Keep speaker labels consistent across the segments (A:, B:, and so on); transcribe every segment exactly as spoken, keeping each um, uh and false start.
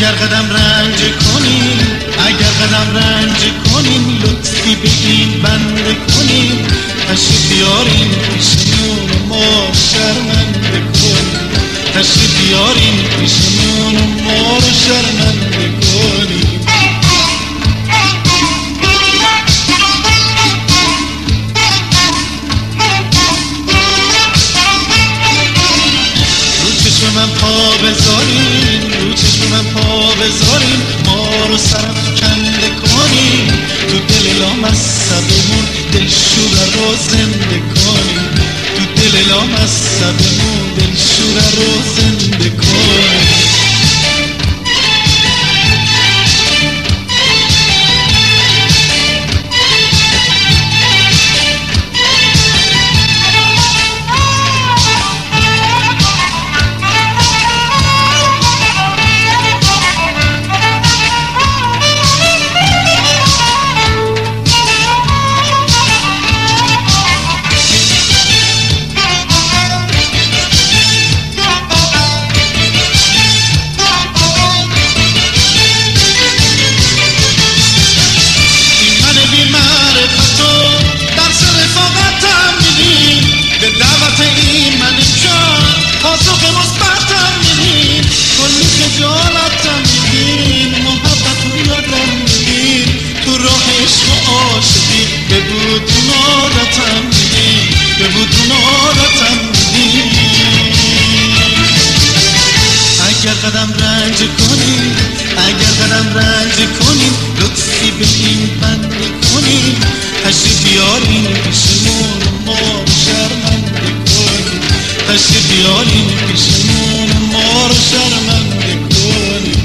A: اگر قدم رنج کنیم، اگر قدم رنج کنیم، لطفی به این بنده کنیم، تشریف بیاریم پیشمون ما رو شرمنده کنیم، تشریف بیاریم پیشمون ما رو شرمنده کنیم. رو چشم من پا بذاریم، رو چشم من پا بذاریم، ما رو سرفکنده کنیم، تو دل لامصبمون دلشوره رو زنده کنیم، تو دل لامصبمون دلشوره رو زنده کنیم. اگر قدم رنج کنیم، اگر قدم رنج کنیم، لطفی به این بنده کنیم، تشریف بیاریم پیشمون ما رو شرمنده کنیم، تشریف بیاریم پیشمون ما رو شرمنده کنیم.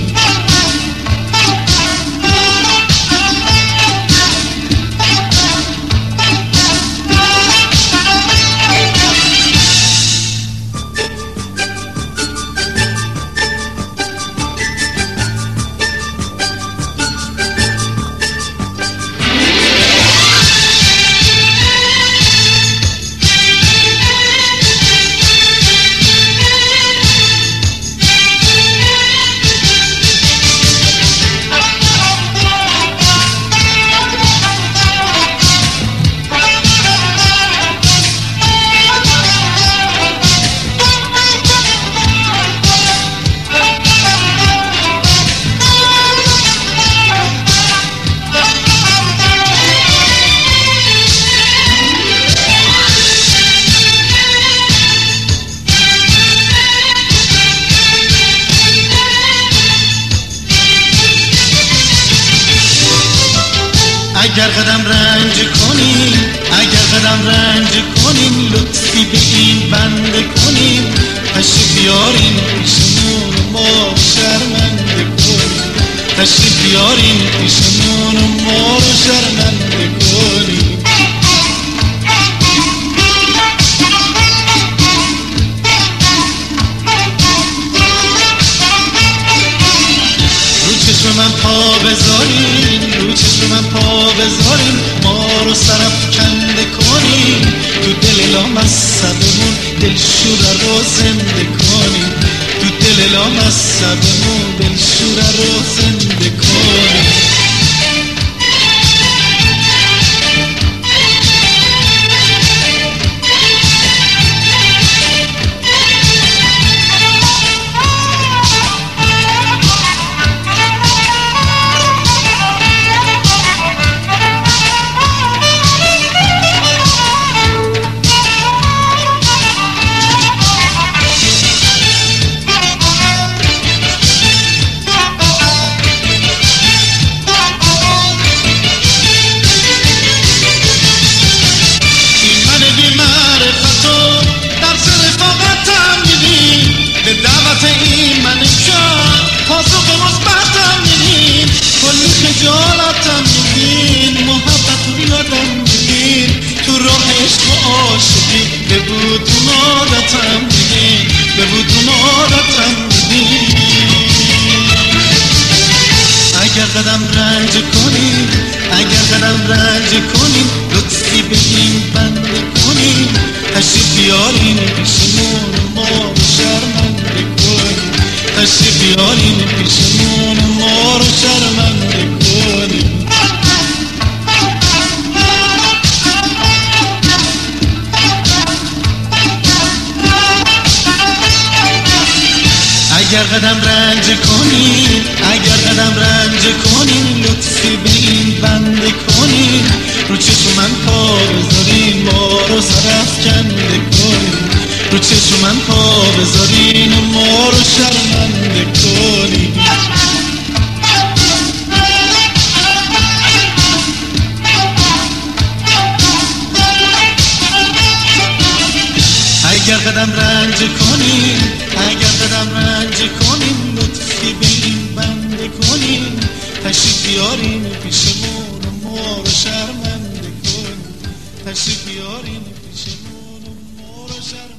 A: اگر قدم رنج کنیم، اگر قدم رنج کنیم، لطفی به این بنده کنیم، تشریف بیاریم پیشمون ما رو شرمنده کنیم، تشریف بیاریم پیشمون ما رو شرمنده کنیم. چشم من پا بذاریم، رو چشم من پا بذاریم، ما رو سرفکنده کنیم، تو دل لامصبمون دلشوره رو زنده کنیم، تو دل لامصبمون دلشوره رو زنده کنیم. خجالتم میدین، محبت رو یادم میدین، تو راه عشق و عاشقی به بودون عادتم میدین، به بودون عادتم میدین. اگر قدم رنج کنیم، اگر قدم رنج کنیم، لطفی به این بنده کنیم، تشریف بیاریم پیشمون ما رو شرمنده کنیم، تشریف بیاریم پیشمون اگر قدم رنج کنین اگر قدم رنج کنین لطفی به این بنده کنین رو چشم من پا بذارین ما رو سرافکنده کنین رو چشم من پا بذارین و ما رو شرمنده کنین اگر قدم رنج کنین اگر قدم رنج کنین لطفی به این بنده کنین تشریف بیارین پیشمون و ما رو شرمنده کنین تشریف بیارین پیشمون و ما رو شرمنده